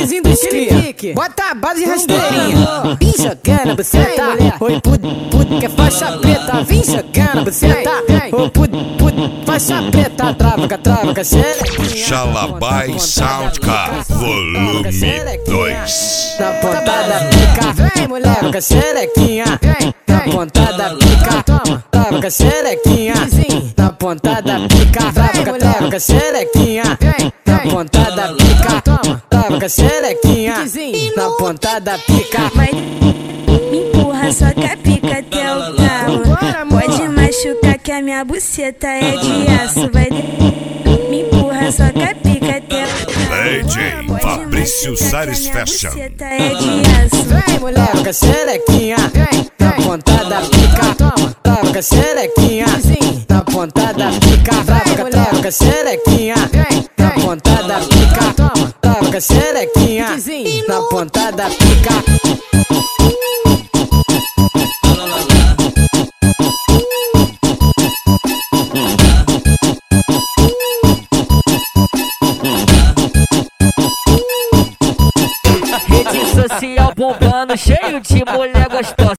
piquezinho dos cria. Bota a base rasteirinha. Vim jogando buceta. Oi, puto, que é faixa preta. Vim jogando buceta. Oi, puto, faixa preta. Trava, xerequinha. Xalabai Soundcar, volume 2. Na ponta da pica, vem mulher com a xerequinha. Na ponta da pica, toma, trava com a xerequinha. Na ponta da pica, trava com a xerequinha. Na ponta da pica, toma, trava com a xerequinha. Na ponta da pica, vai me empurra, só que a pica até o talo. Pode machucar que a minha buceta é de aço. Vai me empurra, só que a pica até o talo. DJ Fabrício Sares Fashion. É de aço. vem mulher com a xerequinha. Na ponta da pica, toma, trava com a xerequinha. Na ponta da pica, trava com a xerequinha. Na ponta da pica, toma, trava com a xerequinha. Na ponta da pica. Rede social bombando, cheio de mulher gostosa.